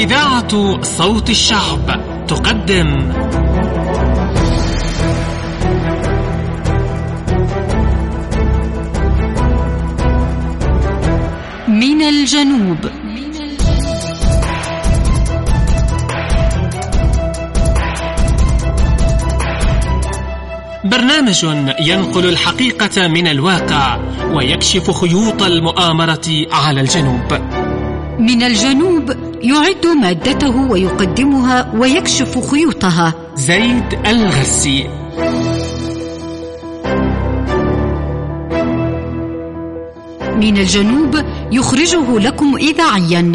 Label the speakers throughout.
Speaker 1: إذاعة صوت الشعب تقدم
Speaker 2: من الجنوب.
Speaker 1: برنامج ينقل الحقيقة من الواقع ويكشف خيوط المؤامرة على الجنوب.
Speaker 2: من الجنوب يعد مادته ويقدمها ويكشف خيوطها
Speaker 1: زيد الغسي.
Speaker 2: من الجنوب يخرجه لكم إذاعيا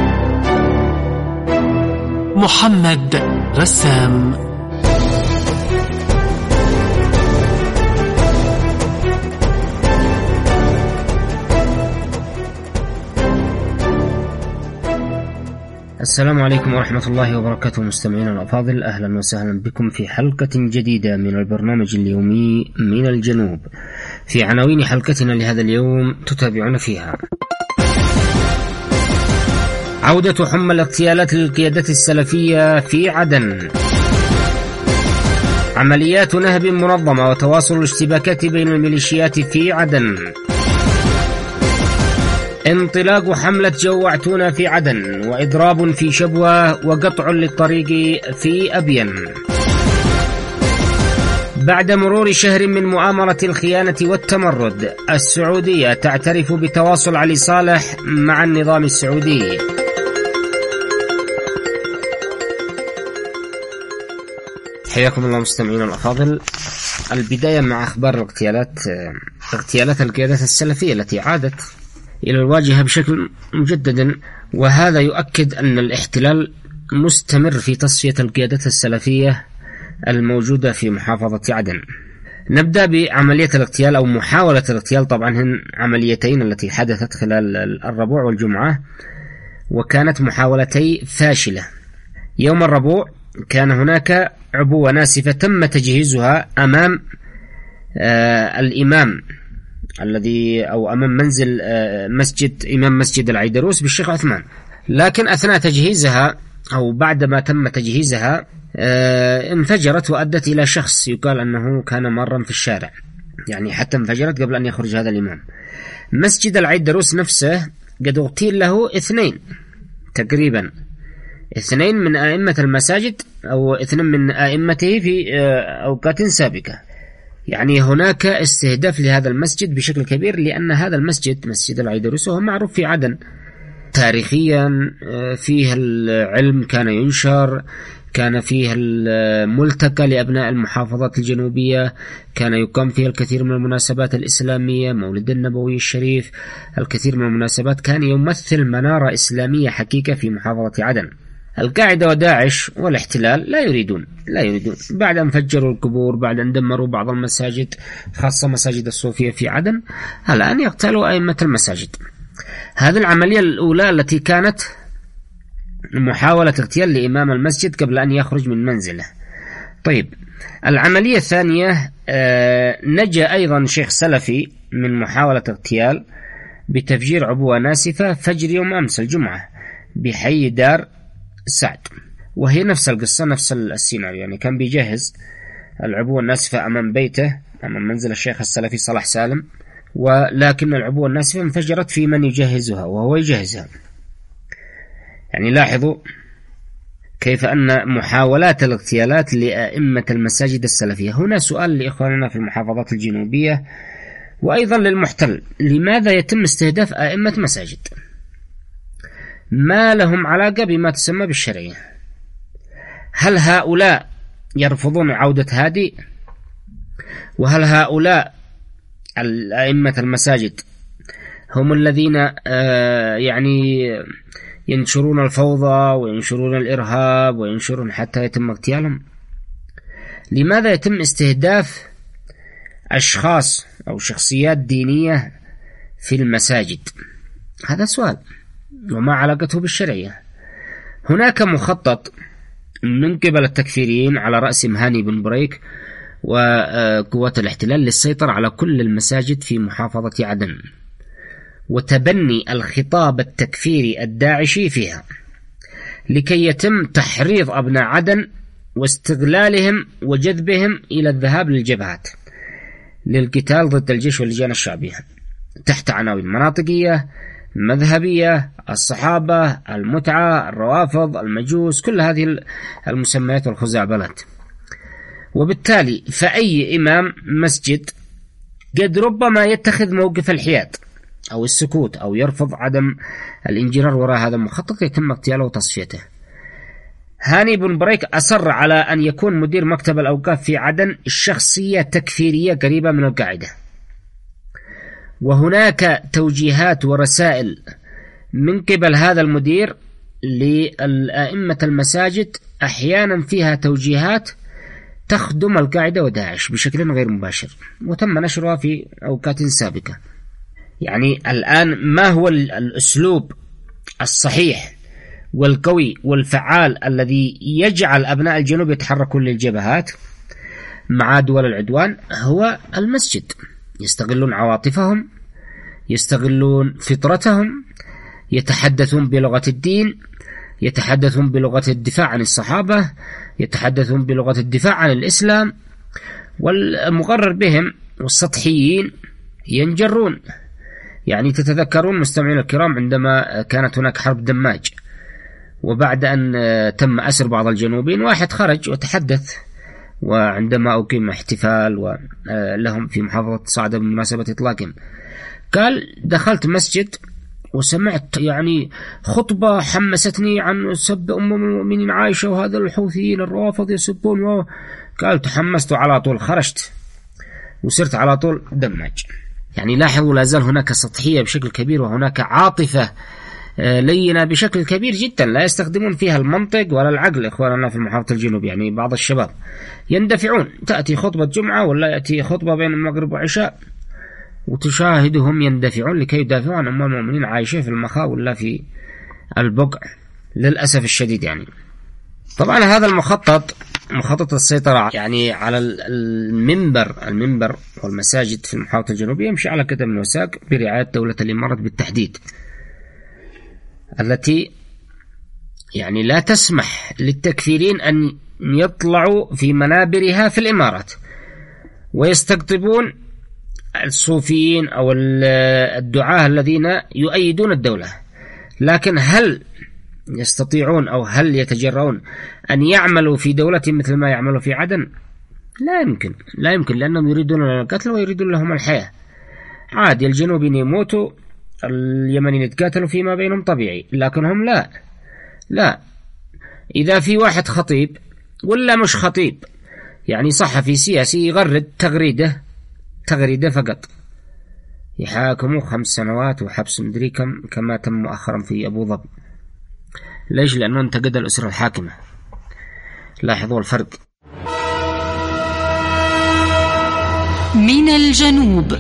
Speaker 1: محمد رسام.
Speaker 3: السلام عليكم ورحمة الله وبركاته مستمعينا الأفاضل، أهلا وسهلا بكم في حلقة جديدة من البرنامج اليومي من الجنوب. في عناوين حلقتنا لهذا اليوم تتابعون فيها: عودة حمى الاغتيالات للقيادة السلفية في عدن، عمليات نهب منظمة وتواصل الاشتباكات بين الميليشيات في عدن، انطلاق حملة جوعتونا في عدن، وإضراب في شبوة وقطع للطريق في أبين. بعد مرور شهر من مؤامرة الخيانة والتمرد، السعودية تعترف بتواصل علي صالح مع النظام السعودي. حياكم الله مستمعين الأفاضل. البداية مع أخبار اغتيالات القيادات السلفية التي عادت إلى الواجهة بشكل مجدد، وهذا يؤكد أن الاحتلال مستمر في تصفية القيادات السلفية الموجودة في محافظة عدن. نبدأ بعملية الاغتيال أو محاولة الاغتيال. طبعا هن عمليتين التي حدثت خلال الربوع والجمعة، وكانت محاولتي فاشلة. يوم الربوع كان هناك عبوة ناسفة تم تجهيزها أمام الإمام الذي أو أمام منزل إمام مسجد العيدروس بالشيخ عثمان، لكن أثناء تجهيزها أو بعدما تم تجهيزها انفجرت وأدت إلى شخص يقال أنه كان مرا في الشارع، يعني حتى انفجرت قبل أن يخرج هذا الإمام. مسجد العيدروس نفسه قد اغتيل له تقريبا اثنين من أئمة المساجد أو اثنين من أئمته في أوقات سابقة. يعني هناك استهداف لهذا المسجد بشكل كبير، لأن هذا المسجد مسجد العيدروس هو معروف في عدن تاريخيا، فيه العلم كان ينشر، كان فيه الملتقى لأبناء المحافظات الجنوبية، كان يقام فيه الكثير من المناسبات الإسلامية، مولد النبوي الشريف، الكثير من المناسبات، كان يمثل منارة إسلامية حقيقة في محافظة عدن. القاعدة وداعش والاحتلال لا يريدون بعد أن فجروا القبور، بعد أن دمروا بعض المساجد خاصة مساجد الصوفية في عدن، الآن يقتلوا أئمة المساجد. هذه العملية الأولى التي كانت محاولة اغتيال لإمام المسجد قبل أن يخرج من منزله. طيب، العملية الثانية نجا أيضا شيخ سلفي من محاولة اغتيال بتفجير عبوة ناسفة فجر يوم أمس الجمعة بحي دار سعد، وهي نفس القصة نفس السيناريو. يعني كان بيجهز العبوة الناسفة أمام بيته، أمام منزل الشيخ السلفي صلاح سالم، ولكن العبوة الناسفة انفجرت في من يجهزها وهو يجهزها. يعني لاحظوا كيف أن محاولات الاغتيالات لأئمة المساجد السلفية. هنا سؤال لإخواننا في المحافظات الجنوبية وأيضا للمحتل: لماذا يتم استهداف أئمة مساجد؟ ما لهم علاقة بما تسمى بالشرعية؟ هل هؤلاء يرفضون عودة هادي؟ وهل هؤلاء الأئمة المساجد هم الذين يعني ينشرون الفوضى وينشرون الإرهاب وينشرون حتى يتم اغتيالهم؟ لماذا يتم استهداف أشخاص أو شخصيات دينية في المساجد؟ هذا سؤال، وما علاقته بالشرعية؟ هناك مخطط من قبل التكفيريين على رأسهم هاني بن بريك وقوات الاحتلال للسيطرة على كل المساجد في محافظة عدن وتبني الخطاب التكفيري الداعشي فيها. لكي يتم تحريض أبناء عدن واستغلالهم وجذبهم إلى الذهاب للجبهات للقتال ضد الجيش واللجان الشعبية تحت عناوين مناطقية، مذهبية، الصحابة، المتعة، الروافض، المجوس، كل هذه المسميات والخزعبلات. وبالتالي فأي إمام مسجد قد ربما يتخذ موقف الحياد أو السكوت أو يرفض عدم الانجرار وراء هذا المخطط يتم اغتياله وتصفيته. هاني بن بريك أصر على أن يكون مدير مكتب الأوقاف في عدن الشخصية تكفيرية قريبة من القاعدة، وهناك توجيهات ورسائل من قبل هذا المدير لأئمة المساجد أحيانا فيها توجيهات تخدم القاعدة وداعش بشكل غير مباشر، وتم نشرها في أوقات سابقة. يعني الآن ما هو الأسلوب الصحيح والقوي والفعال الذي يجعل أبناء الجنوب يتحركون للجبهات مع دول العدوان؟ هو المسجد. يستغلون عواطفهم، يستغلون فطرتهم، يتحدثون بلغة الدين، يتحدثون بلغة الدفاع عن الصحابة، يتحدثون بلغة الدفاع عن الإسلام، والمغرر بهم والسطحيين ينجرون. يعني تتذكرون مستمعين الكرام عندما كانت هناك حرب دماج وبعد أن تم أسر بعض الجنوبيين، واحد خرج وتحدث، وعندما أقيم احتفال لهم في محافظة صعدة بمناسبة إطلاقهم قال: دخلت مسجد وسمعت يعني خطبة حمستني عن سب أم المؤمنين عائشة وهذا الحوثيين الروافض يسبون، قال تحمست على طول خرجت وصرت على طول دماج. يعني لاحظوا لا زال هناك سطحية بشكل كبير، وهناك عاطفة لينة بشكل كبير جدا لا يستخدمون فيها المنطق ولا العقل. إخواننا في المحافظة الجنوب يعني بعض الشباب يندفعون، تأتي خطبة جمعة ولا يأتي خطبة بين المغرب وعشاء وتشاهدهم يندفعون لكي يدافعوا عن أم المؤمنين عائشة في المخاء ولا في البقع للأسف الشديد. يعني طبعا هذا مخطط السيطرة يعني على المنبر والمساجد في المحافظة الجنوبية يمشي على قدم وساق برعاية دولة الإمارات بالتحديد، التي يعني لا تسمح للتكفيرين أن يطلعوا في منابرها في الإمارات ويستقطبون الصوفيين أو الدعاة الذين يؤيدون الدولة. لكن هل يستطيعون أو هل يتجرؤون أن يعملوا في دولة مثل ما يعملوا في عدن؟ لا يمكن لأنهم يريدون القتل ويريدون لهم الحياة. عادي الجنوبيين يموتوا، اليمنيين يتقاتلوا فيما بينهم طبيعي، لكن هم لا. إذا في واحد خطيب ولا مش خطيب يعني صحفي سياسي يغرد تغريدة فقط يحاكموا 5 سنوات وحبس مدري كم كما تم مؤخرا في أبو ظبي. ليش؟ لأنه انتقد الأسرة الحاكمة. لاحظوا الفرق.
Speaker 2: من الجنوب.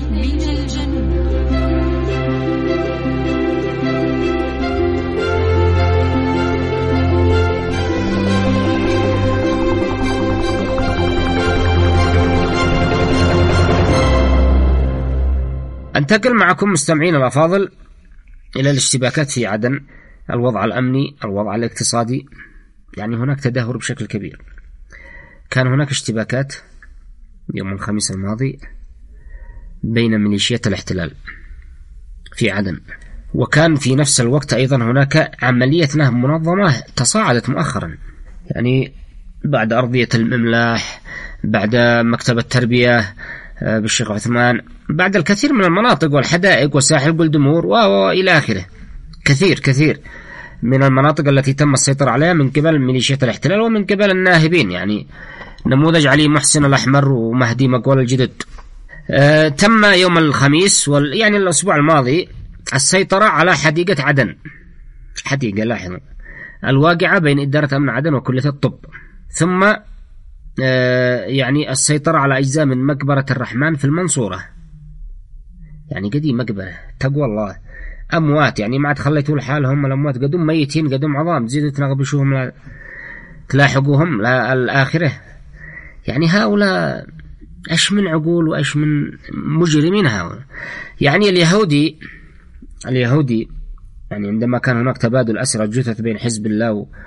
Speaker 3: أنتقل معكم مستمعين الأفاضل إلى الاشتباكات في عدن، الوضع الأمني، الوضع الاقتصادي. يعني هناك تدهور بشكل كبير. كان هناك اشتباكات يوم الخميس الماضي بين ميليشيات الاحتلال في عدن، وكان في نفس الوقت أيضا هناك عملية نهب منظمة تصاعدت مؤخرا، يعني بعد أرضية المملاح، بعد مكتب التربية بالشيخ عثمان، بعد الكثير من المناطق والحدائق وساحل قلدمور وإلى آخره. كثير من المناطق التي تم السيطرة عليها من قبل ميليشيات الاحتلال ومن قبل الناهبين، يعني نموذج علي محسن الأحمر ومهدي مقول الجدد. تم يوم الخميس يعني الأسبوع الماضي السيطرة على حديقة عدن، حديقة لاحظوا الواقعة بين إدارة أمن عدن وكلية الطب. ثم يعني السيطرة على أجزاء من مقبرة الرحمن في المنصورة، يعني قديم مقبرة تقوى الله، أموات يعني ما عاد خليتوا لحالهم الأموات، قدم ميتين قدم عظام، تزيدوا تنغبشوهم تلاحقوهم الآخرة. يعني هؤلاء أش من عقول وأش من مجرمين هؤلاء. يعني اليهودي يعني عندما كان هناك تبادل أسرى الجثث بين حزب الله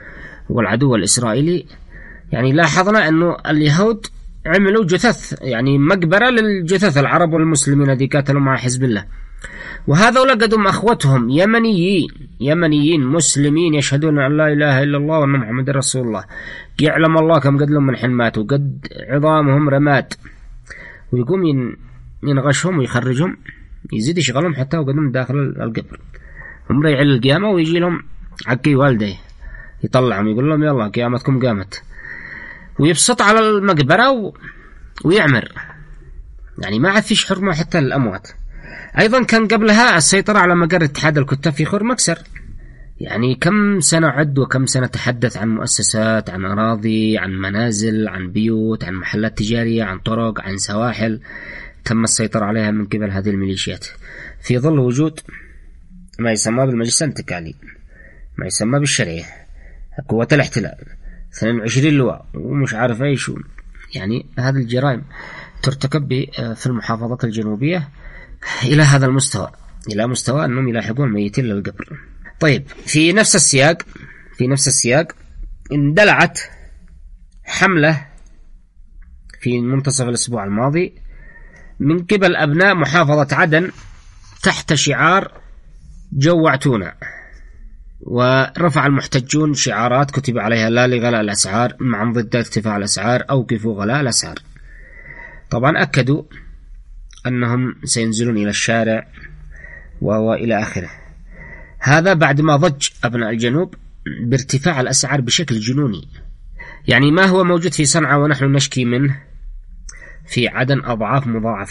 Speaker 3: والعدو الإسرائيلي، يعني لاحظنا أنه اليهود عملوا جثث، يعني مقبرة للجثث العرب والمسلمين الذين قاتلوا مع حزب الله، وهذا لقدهم أخوتهم يمنيين مسلمين يشهدون أن لا إله إلا الله وأن محمد رسول الله، يعلم الله كم قد لهم من حين ماتوا، قد عظامهم رماد، ويقوم ينغشهم ويخرجهم، يزيد يشغلهم حتى وقدم داخل القبر، هم ريع القيامة، ويجي لهم عقي والديه يطلعهم يقول لهم يلا قيامتكم قامت، ويبسط على المقبرة ويعمر، يعني ما عاد فيش حرمة حتى للأموات. أيضا كان قبلها السيطرة على مقر اتحاد الكتاب في خور مكسر، يعني كم سنة عد وكم سنة تحدث عن مؤسسات، عن أراضي، عن منازل، عن بيوت، عن محلات تجارية، عن طرق، عن سواحل، تم السيطرة عليها من قبل هذه الميليشيات في ظل وجود ما يسمى بالمجلس الانتقالي، ما يسمى بالشرعية، قوة الاحتلال، 22 لواء ومش عارف ايش، يعني هذه الجرائم ترتكب في المحافظات الجنوبية إلى هذا المستوى، إلى مستوى أنهم يلاحقون ميتين للقبر. طيب في نفس السياق اندلعت حملة في منتصف الأسبوع الماضي من قبل أبناء محافظة عدن تحت شعار جوعتونا، ورفع المحتجون شعارات كتب عليها لا لغلاء الأسعار، مع ضد ارتفاع الأسعار، أوقفوا غلاء الأسعار. طبعا أكدوا أنهم سينزلون إلى الشارع وإلى آخره. هذا بعد ما ضج أبناء الجنوب بارتفاع الأسعار بشكل جنوني، يعني ما هو موجود في صنعاء ونحن نشكي منه في عدن أضعاف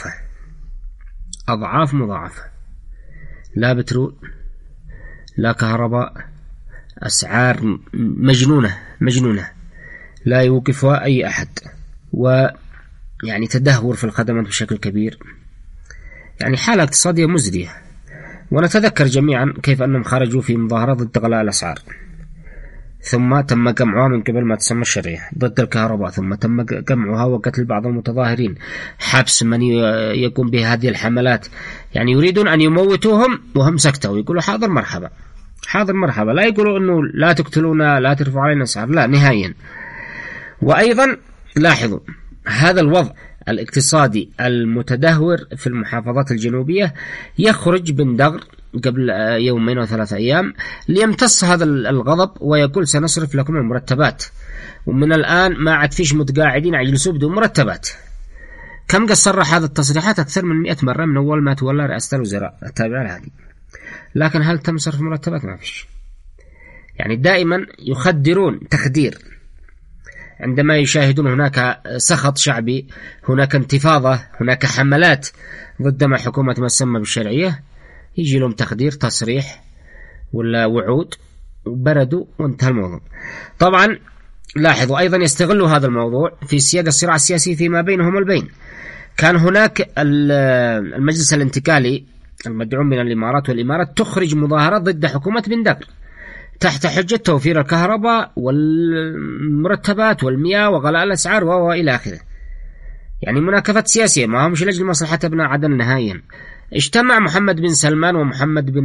Speaker 3: مضاعفة، لا بترول لا كهرباء، أسعار مجنونة لا يوقفها أي أحد، ويعني تدهور في الخدمات بشكل كبير، يعني حالة اقتصادية مزرية. ونتذكر جميعا كيف أنهم خرجوا في مظاهرة ضد غلاء الأسعار، ثم تم جمعها من قبل ما تسمى الشرعية ضد الكهرباء، ثم تم جمعها وقتل بعض المتظاهرين، حبس من يقوم بهذه الحملات، يعني يريدون أن يموتوهم وهم سكتوا، يقولوا حاضر مرحبا، لا يقولوا أنه لا تقتلونا لا ترفعوا علينا الأسعار، لا نهائيا. وأيضا لاحظوا هذا الوضع الاقتصادي المتدهور في المحافظات الجنوبية، يخرج بن دغر قبل 2 أو 3 أيام ليمتص هذا الغضب ويقول سنصرف لكم المرتبات، ومن الآن ما عاد فيش متقاعدين يجلسوا بدون مرتبات. كم قد صرح هذا التصريحات؟ أكثر من 100 مرة من أول ما تولى رئاسة الوزراء التابعة لهذه، لكن هل تم صرف مرتبات؟ ما فيش. يعني دائما يخدرون تخدير عندما يشاهدون هناك سخط شعبي، هناك انتفاضة، هناك حملات ضد ما حكومة ما تسمى بالشرعية، يجي لهم تخدير، تصريح ولا وعود، وبردوا وانتهى الموضوع. طبعا لاحظوا أيضا يستغلوا هذا الموضوع في سياق الصراع السياسي فيما بينهم البين. كان هناك المجلس الانتقالي المدعوم من الإمارات، والإمارات تخرج مظاهرات ضد حكومة بن دغر تحت حجة توفير الكهرباء والمرتبات والمياه وغلاء الأسعار وإلى آخره، يعني مناكفة سياسية، ما همش لأجل مصلحة ابناء عدن نهائيا. اجتمع محمد بن سلمان ومحمد بن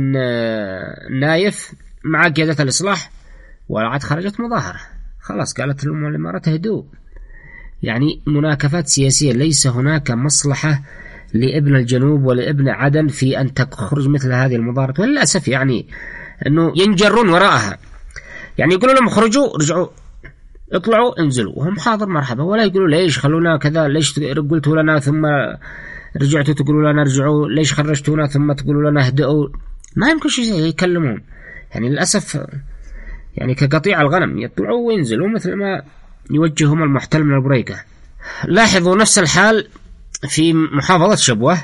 Speaker 3: نايف مع قيادة الإصلاح، وعاد خرجت مظاهرة، خلاص قالت لهم الإمارات اهدوا، يعني مناكفات سياسية، ليس هناك مصلحة لابن الجنوب ولابن عدن في أن تخرج مثل هذه المظاهرات، وللأسف يعني أنه ينجرون وراءها، يعني يقولوا لهم اخرجوا، رجعوا، اطلعوا، انزلوا، وهم حاضر مرحبا، ولا يقولوا ليش خلونا كذا، ليش قلتوا لنا ثم رجعتوا تقولوا لنا ارجعوا، ليش خرجتونا ثم تقولوا لنا اهدئوا، ما يمكن شيء يكلمون، يعني للأسف يعني كقطيع الغنم يطلعوا وينزلوا مثل ما يوجههم المحتل من البريكة. لاحظوا نفس الحال في محافظة شبوة.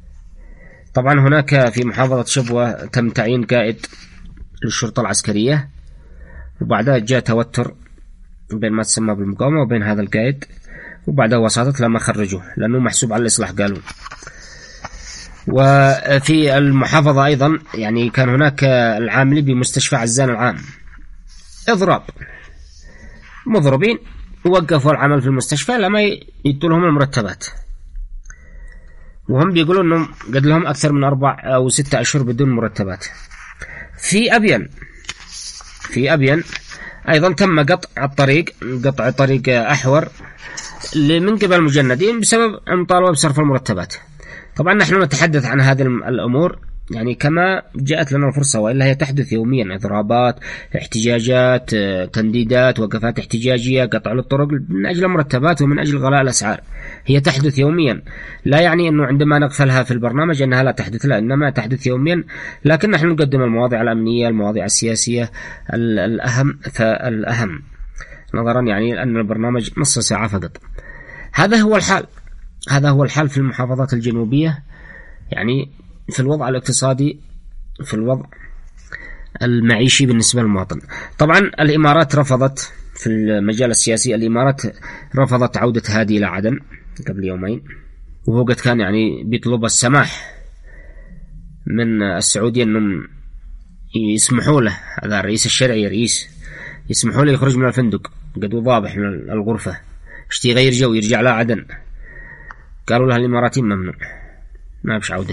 Speaker 3: طبعا هناك في محافظة شبوة تم تعيين قائد للشرطة العسكرية، وبعدها جاء توتر بين ما تسمى بالمقاومة وبين هذا القائد، وبعدها وساطت لما خرجوه لأنه محسوب على الإصلاح قالوا. وفي المحافظة أيضا يعني كان هناك العاملين بمستشفى عزان العام إضراب، مضربين، ووقفوا العمل في المستشفى لما يدوا لهم المرتبات، وهم بيقولوا أنهم قد لهم أكثر من 4 أو 6 أشهر بدون مرتبات. في أبين أيضا تم قطع طريق أحور من قبل المجندين بسبب المطالبة بصرف المرتبات. طبعا نحن نتحدث عن هذه الأمور يعني كما جاءت لنا الفرصة، وإلا هي تحدث يوميا، إضرابات، احتجاجات، تنديدات، وقفات احتجاجية، قطع للطرق من أجل مرتبات ومن أجل غلاء الأسعار. هي تحدث يوميا، لا يعني أنه عندما نغفلها في البرنامج أنها لا تحدث، لا، إنما تحدث يوميا، لكن نحن نقدم المواضيع الأمنية، المواضيع السياسية الأهم فالأهم، نظرا يعني أن البرنامج نص ساعة فقط. هذا هو الحال في المحافظات الجنوبية، يعني في الوضع الاقتصادي، في الوضع المعيشي بالنسبة للمواطن. طبعا الإمارات رفضت في المجال السياسي، الإمارات رفضت عودة هادي إلى عدن قبل يومين، وهو قد كان يعني بيطلب السماح من السعودية أنهم يسمحوا له، هذا الرئيس الشرعي يسمحوا له يخرج من الفندق، قد ضابح من الغرفة، اشتي يغير جو يرجع لا عدن. قالوا لها الإماراتيين ممنوع، ما بش عودة،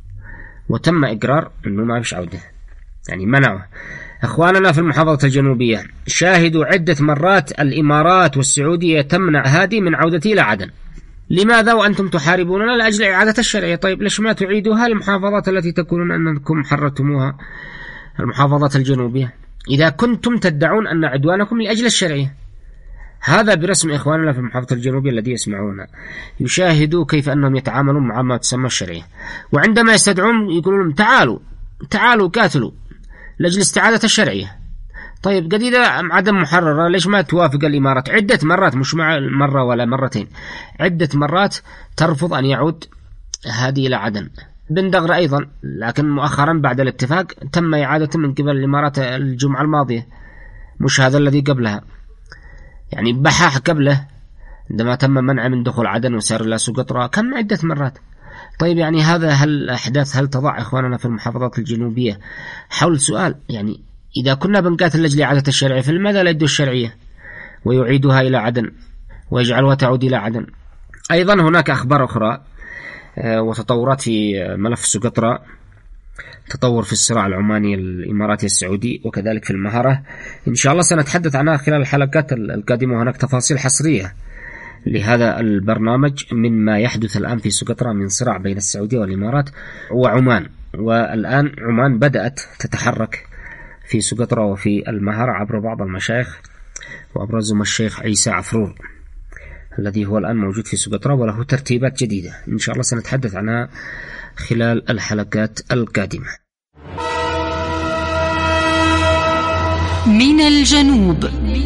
Speaker 3: وتم إقرار أنه ما فيش عودة، يعني منعه. أخواننا في المحافظة الجنوبية شاهدوا عدة مرات الإمارات والسعودية تمنع هذه من عودته إلى عدن. لماذا وأنتم تحاربوننا لأجل إعادة الشرعية؟ طيب ليش ما تعيدوها للمحافظات التي تقولون أنكم حررتموها، المحافظات الجنوبية، إذا كنتم تدعون أن عدوانكم لأجل الشرعية؟ هذا برسم إخواننا في المحافظة الجنوبية الذي يسمعون، يشاهدوا كيف أنهم يتعاملون مع ما تسمى الشرعية، وعندما يستدعون يقولون لهم تعالوا قاتلوا لأجل استعادة الشرعية. طيب قد إذا عدم محررة ليش ما توافق الإمارات عدة مرات، مش مرة ولا مرتين، عدة مرات ترفض أن يعود هذه إلى عدن. بن دغر أيضا، لكن مؤخرا بعد الاتفاق تم إعادته من قبل الإمارات الجمعة الماضية، مش هذا الذي قبلها، يعني بحاح قبله عندما تم منع من دخول عدن وسار إلى سقطرى كم عدة مرات. طيب يعني الأحداث هل تضع إخواننا في المحافظات الجنوبية حول سؤال، يعني إذا كنا بنقاتل لأجل إعادة الشرعية فلماذا لا يدوا الشرعية ويعيدها إلى عدن ويجعلها تعود إلى عدن؟ أيضا هناك أخبار أخرى وتطورات في ملف سقطرى، تطور في الصراع العماني الإماراتي السعودي، وكذلك في المهرة، إن شاء الله سنتحدث عنها خلال الحلقات القادمة، وهناك تفاصيل حصرية لهذا البرنامج مما يحدث الآن في سقطرى من صراع بين السعودية والإمارات وعمان. والآن عمان بدأت تتحرك في سقطرى وفي المهرة عبر بعض المشايخ، وأبرزهم الشيخ عيسى عفرور الذي هو الآن موجود في سقطرى وله ترتيبات جديدة، إن شاء الله سنتحدث عنها خلال الحلقات القادمة.
Speaker 2: من الجنوب.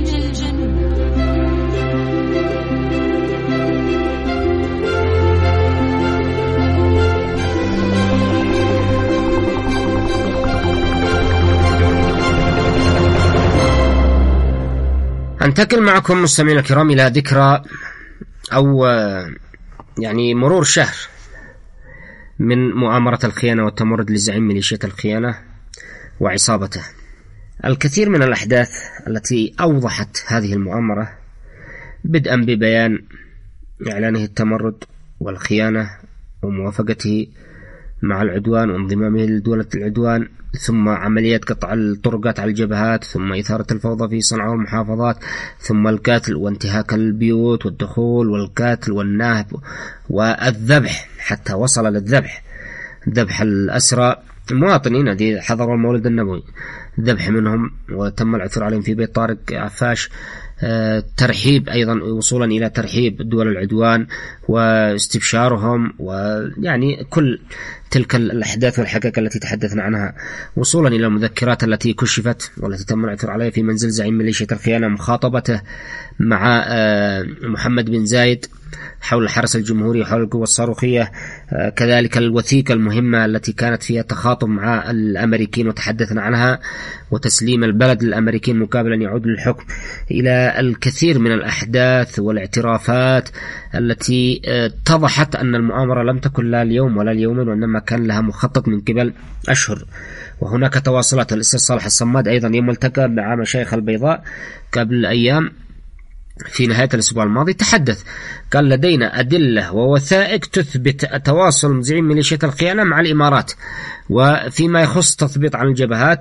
Speaker 3: أنتقل معكم مستمعينا الكرام إلى ذكرى أو يعني مرور شهر من مؤامرة الخيانة والتمرد لزعيم ميليشيا الخيانة وعصابته. الكثير من الأحداث التي أوضحت هذه المؤامرة، بدءا ببيان إعلانه التمرد والخيانة وموافقته مع العدوان وانضمامه لدولة العدوان، ثم عمليات قطع الطرقات على الجبهات، ثم إثارة الفوضى في صنعاء والمحافظات، ثم القتل وانتهاك البيوت والدخول والقتل والنهب والذبح، حتى وصل للذبح، ذبح الأسرى المواطنين الذين حضروا المولد النبوي، ذبح منهم وتم العثور عليهم في بيت طارق عفاش، ترحيب أيضا، وصولا إلى ترحيب دول العدوان واستبشارهم، ويعني كل تلك الأحداث والحقائق التي تحدثنا عنها، وصولا إلى المذكرات التي كشفت والتي تم العثور عليها في منزل زعيم ميليشيا الخيانة، مخاطبته مع محمد بن زايد حول الحرس الجمهوري وحول القوة الصاروخية، كذلك الوثيقة المهمة التي كانت فيها تخاطب مع الأمريكيين وتحدثنا عنها، وتسليم البلد للأمريكيين مقابل أن يعود للحكم، إلى الكثير من الأحداث والاعترافات التي اتضحت أن المؤامرة لم تكن لا اليوم ولا اليومين، وإنما كان لها مخطط من قبل أشهر. وهناك تواصلات. الأستاذ صالح الصماد أيضا يوم التقى مع مشايخ البيضاء قبل أيام في نهاية الأسبوع الماضي تحدث، قال لدينا أدلة ووثائق تثبت تواصل زعيم ميليشيا الخيانة مع الإمارات، وفيما يخص تثبيط عن الجبهات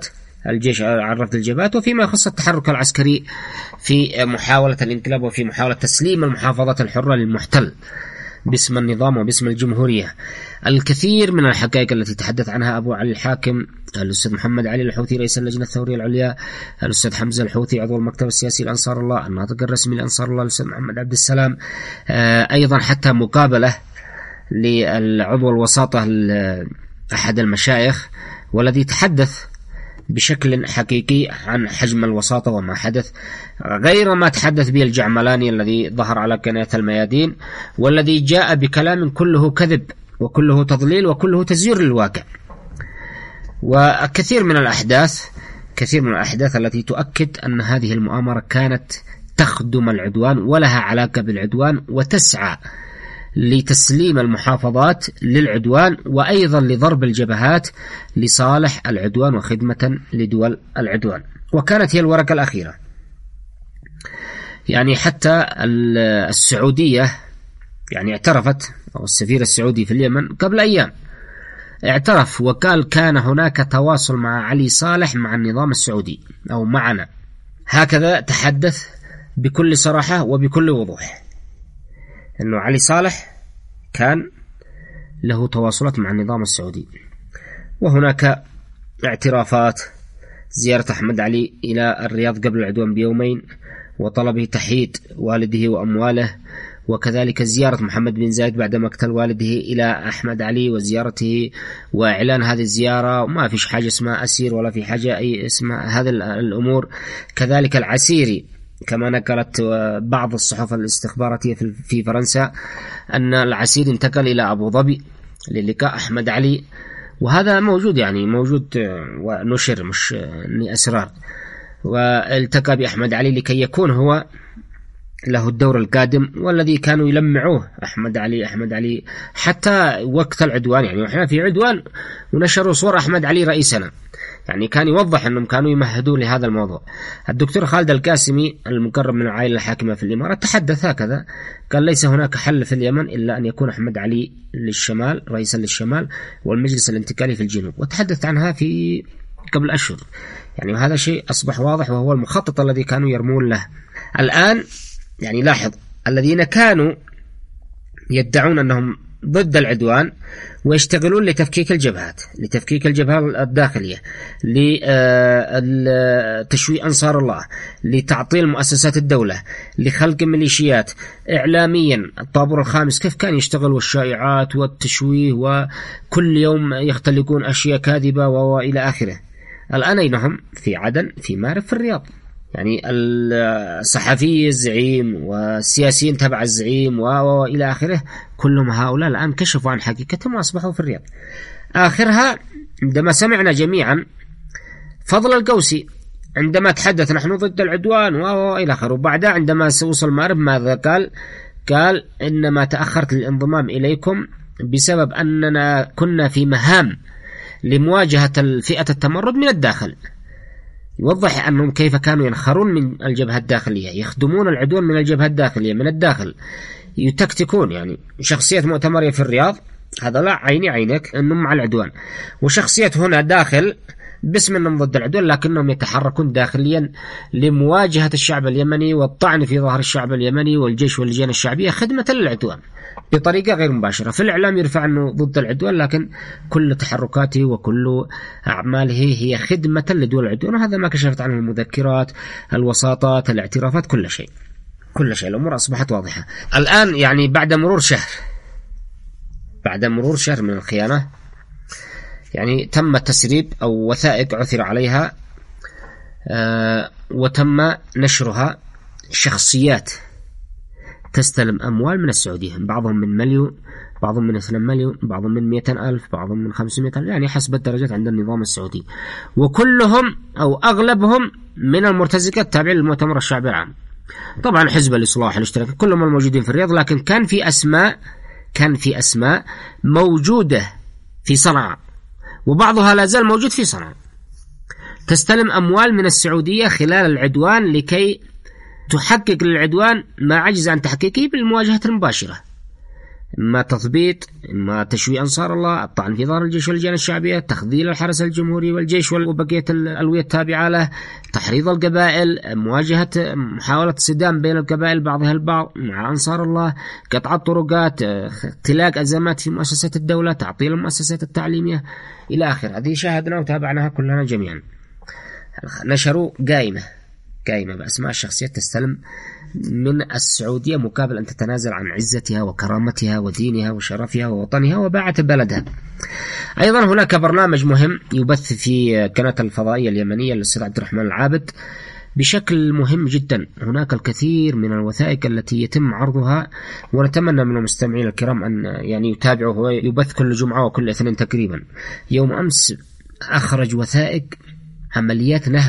Speaker 3: الجيش عن رفض الجبهات، وفيما يخص التحرك العسكري في محاولة الانقلاب وفي محاولة تسليم المحافظات الحرة للمحتل باسم النظام وباسم الجمهورية. الكثير من الحقائق التي تحدث عنها أبو علي الحاكم، الأستاذ محمد علي الحوثي رئيس اللجنة الثورية العليا، الأستاذ حمزة الحوثي عضو المكتب السياسي لأنصار الله، الناطق الرسمي لأنصار الله الأستاذ محمد عبد السلام، أيضا حتى مقابلة للعضو الوساطة أحد المشايخ، والذي تحدث بشكل حقيقي عن حجم الوساطة وما حدث، غير ما تحدث به الجعملاني الذي ظهر على قناة الميادين، والذي جاء بكلام كله كذب وكله تضليل وكله تزيير للواقع. وكثير من الأحداث التي تؤكد أن هذه المؤامرة كانت تخدم العدوان ولها علاقة بالعدوان، وتسعى لتسليم المحافظات للعدوان، وأيضا لضرب الجبهات لصالح العدوان وخدمة لدول العدوان. وكانت هي الورقة الأخيرة. يعني حتى السعودية يعني اعترفت، أو السفير السعودي في اليمن قبل أيام اعترف وقال كان هناك تواصل مع علي صالح مع النظام السعودي أو معنا. هكذا تحدث بكل صراحة وبكل وضوح أنه علي صالح كان له تواصلات مع النظام السعودي. وهناك اعترافات زيارة أحمد علي إلى الرياض قبل العدوان بيومين وطلبه تحييد والده وأمواله، وكذلك زيارة محمد بن زايد بعد مقتل والده إلى أحمد علي وزيارته وإعلان هذه الزيارة، وما فيش حاجة اسمها أسير ولا في حاجة أي اسمها هذه الأمور. كذلك العسيري كما نقلت بعض الصحف الاستخباراتية في فرنسا أن العسيري انتقل إلى أبو ظبي للقاء أحمد علي، وهذا موجود يعني موجود ونشر مش إني أسرار. والتقى بأحمد علي لكي يكون هو له الدور القادم، والذي كانوا يلمعوه أحمد علي حتى وقت العدوان. يعني وإحنا في عدوان ونشروا صور أحمد علي رئيسنا، يعني كان يوضح أنهم كانوا يمهدوا لهذا الموضوع. الدكتور خالد القاسمي المقرب من العائلة الحاكمة في الإمارات تحدث هكذا، قال ليس هناك حل في اليمن إلا أن يكون أحمد علي للشمال رئيسا للشمال والمجلس الانتقالي في الجنوب، وتحدث عنها في قبل أشهر يعني. وهذا شيء أصبح واضح، وهو المخطط الذي كانوا يرمون له. الآن يعني لاحظ الذين كانوا يدعون أنهم ضد العدوان ويشتغلون لتفكيك الجبهات الداخلية، لتشويه أنصار الله، لتعطيل مؤسسات الدولة، لخلق ميليشيات إعلاميا. الطابور الخامس كيف كان يشتغل، والشائعات والتشويه، وكل يوم يختلقون أشياء كاذبة وإلى آخره. الآن أينهم؟ في عدن، في مارب، في الرياض. يعني الصحفي الزعيم والسياسيين تبع الزعيم وإلى آخره، كلهم هؤلاء الآن كشفوا عن حقيقتهم وأصبحوا في الرياض. آخرها عندما سمعنا جميعا فضل القوسي عندما تحدث نحن ضد العدوان وإلى آخره، وبعدها عندما وصل مارب ماذا قال إنما تأخرت الانضمام إليكم بسبب أننا كنا في مهام لمواجهة الفئة التمرد من الداخل. يوضح أنهم كيف كانوا ينخرون من الجبهة الداخلية، يخدمون العدوان من الجبهة الداخلية من الداخل، يتكتكون. يعني شخصية مؤتمرية في الرياض هذا لا عيني عينك أنهم مع العدوان، وشخصية هنا داخل باسم أنهم ضد العدوان لكنهم يتحركون داخليا لمواجهة الشعب اليمني والطعن في ظهر الشعب اليمني والجيش واللجان الشعبية خدمة للعدوان بطريقة غير مباشرة. في الإعلام يرفع أنه ضد العدوان، لكن كل تحركاته وكل أعماله هي خدمة لدول العدوان، وهذا ما كشفت عنه المذكرات، الوساطات، الاعترافات، كل شيء. الأمور أصبحت واضحة الآن. يعني بعد مرور شهر من الخيانة، يعني تم تسريب أو وثائق عثر عليها وتم نشرها. شخصيات تستلم أموال من السعودية، بعضهم من 1,000,000، بعضهم من 2,000,000، بعضهم من 100,000، بعضهم من 500,000، يعني حسب الدرجات عند النظام السعودي. وكلهم أو أغلبهم من المرتزقات التابعين للمؤتمر الشعبي العام. طبعا حزب الإصلاح، الاشتراك، كلهم الموجودين في الرياض، لكن كان في أسماء موجودة في صنعاء، وبعضها لا زال موجود في صنعاء، تستلم أموال من السعودية خلال العدوان لكي تحقق للعدوان ما عجز عن تحقيقه بالمواجهة المباشرة. إما تثبيط، إما تشويه أنصار الله، الطعن في ظهر الجيش واللجان الشعبية، تخذيل الحرس الجمهوري والجيش وبقية الألوية التابعة له، تحريض القبائل، مواجهة محاولة صدام بين القبائل بعضها البعض مع أنصار الله، قطع الطرقات، اختلاق أزمات في مؤسسات الدولة، تعطيل المؤسسات التعليمية إلى آخر. هذه شاهدنا وتابعناها كلنا جميعا. نشروا قائمة بأسماء الشخصيات تستلم من السعودية مقابل أن تتنازل عن عزتها وكرامتها ودينها وشرفها ووطنها وباعة بلدها. أيضا هناك برنامج مهم يبث في قناة الفضائية اليمنية للأستاذ عبد الرحمن العابد بشكل مهم جدا. هناك الكثير من الوثائق التي يتم عرضها، ونتمنى من المستمعين الكرام أن يعني يتابعوا. هو يبث كل جمعة وكل اثنين تقريبا. يوم أمس أخرج وثائق عمليات نهب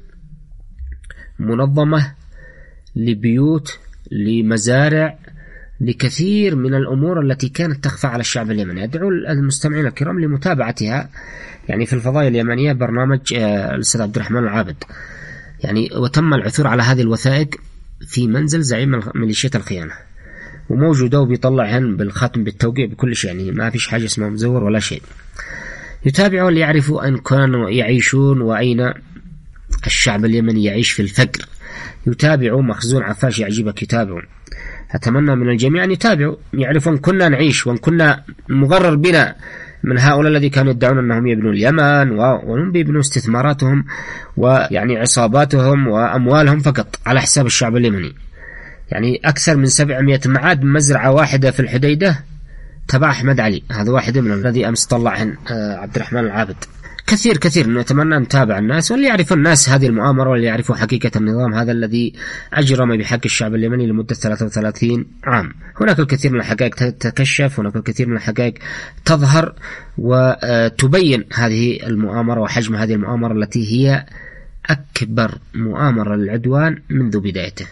Speaker 3: منظمة لبيوت، لمزارع، لكثير من الأمور التي كانت تخفى على الشعب اليمني. أدعو المستمعين الكرام لمتابعتها يعني في الفضائية اليمنية برنامج الأستاذ عبد الرحمن العابد يعني. وتم العثور على هذه الوثائق في منزل زعيم ميليشيات الخيانة، وموجودة وبيطلعهن بالختم بالتوقيع بكل شيء، يعني ما فيش حاجة اسمها مزور ولا شيء. يتابعوا ليعرفوا أن كانوا يعيشون وأين الشعب اليمني يعيش في الفقر. يتابعوا مخزون عفاش يعجبك يتابعوا. أتمنى من الجميع أن يتابعوا، يعرفوا أن كنا نعيش وأن كنا مغرر بنا من هؤلاء الذي كانوا يدعون أنهم يبنون اليمن وهم بيبنوا استثماراتهم ويعني عصاباتهم وأموالهم فقط على حساب الشعب اليمني. يعني أكثر من 700 معاد مزرعة واحدة في الحديدة تبع أحمد علي، هذا واحد من الذي أمس طلعهن عبد الرحمن العابد. كثير نتمنى أن نتابع الناس واللي يعرفوا الناس هذه المؤامرة واللي يعرفوا حقيقة النظام هذا الذي أجرم بحق الشعب اليمني لمدة 33 عام. هناك الكثير من الحقائق تتكشف، هناك الكثير من الحقائق تظهر وتبين هذه المؤامرة وحجم هذه المؤامرة التي هي أكبر مؤامرة للعدوان منذ بدايته.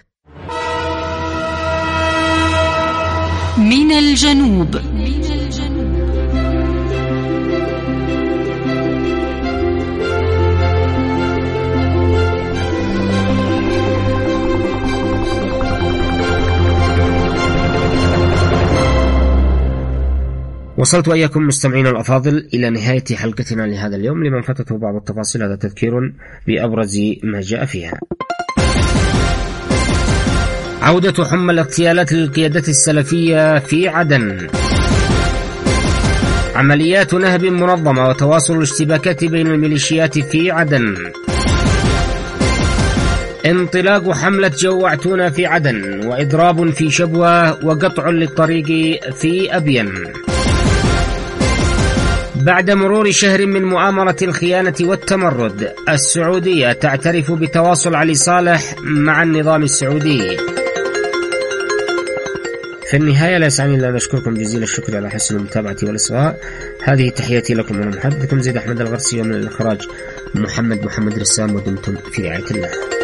Speaker 2: من الجنوب.
Speaker 3: وصلت وإياكم مستمعين الأفاضل إلى نهاية حلقتنا لهذا اليوم. لمن فاتته بعض التفاصيل هذا تذكير بأبرز ما جاء فيها. عودة حمى الاغتيالات للقيادات السلفية في عدن. عمليات نهب منظمة وتواصل الاشتباكات بين الميليشيات في عدن. انطلاق حملة جوعتونا في عدن، وإضراب في شبوة، وقطع للطريق في أبين. بعد مرور شهر من مؤامرة الخيانة والتمرد، السعودية تعترف بتواصل علي صالح مع النظام السعودي. في النهاية لا يسعني إلا أن أشكركم جزيل الشكر على حسن المتابعة والإصغاء. هذه تحياتي لكم من محدثكم زيد أحمد الغرسي، ومن الإخراج محمد رسام، ودمتم في رعاية الله.